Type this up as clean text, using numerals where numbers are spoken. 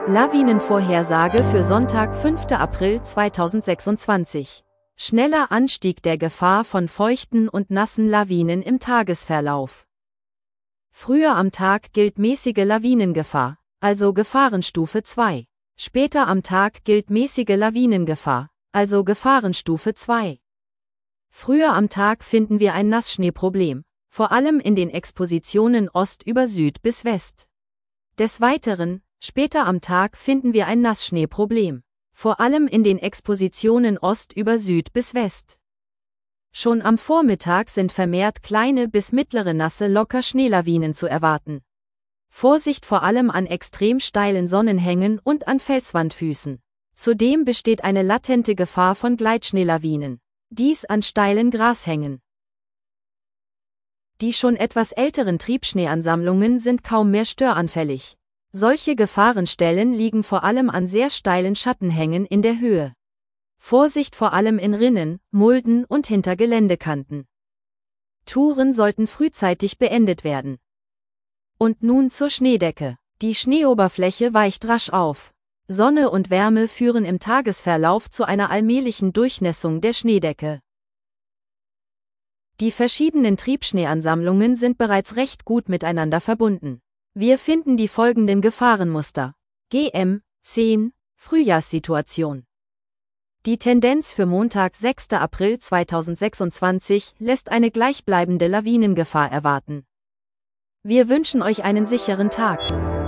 Lawinenvorhersage für Sonntag, 5. April 2026. Schneller Anstieg der Gefahr von feuchten und nassen Lawinen im Tagesverlauf. Früher am Tag gilt mäßige Lawinengefahr, also Gefahrenstufe 2. Später am Tag gilt mäßige Lawinengefahr, also Gefahrenstufe 2. Früher am Tag finden wir ein Nassschneeproblem, vor allem in den Expositionen Ost über Süd bis West. Des Weiteren, später am Tag finden wir ein Nassschneeproblem, vor allem in den Expositionen Ost über Süd bis West. Schon am Vormittag sind vermehrt kleine bis mittlere nasse Lockerschneelawinen zu erwarten. Vorsicht vor allem an extrem steilen Sonnenhängen und an Felswandfüßen. Zudem besteht eine latente Gefahr von Gleitschneelawinen, dies an steilen Grashängen. Die schon etwas älteren Triebschneeansammlungen sind kaum mehr störanfällig. Solche Gefahrenstellen liegen vor allem an sehr steilen Schattenhängen in der Höhe. Vorsicht vor allem in Rinnen, Mulden und hinter Geländekanten. Touren sollten frühzeitig beendet werden. Und nun zur Schneedecke. Die Schneeoberfläche weicht rasch auf. Sonne und Wärme führen im Tagesverlauf zu einer allmählichen Durchnässung der Schneedecke. Die verschiedenen Triebschneeansammlungen sind bereits recht gut miteinander verbunden. Wir finden die folgenden Gefahrenmuster. GM 10 Frühjahrssituation. Die Tendenz für Montag, 6. April 2026 lässt eine gleichbleibende Lawinengefahr erwarten. Wir wünschen euch einen sicheren Tag.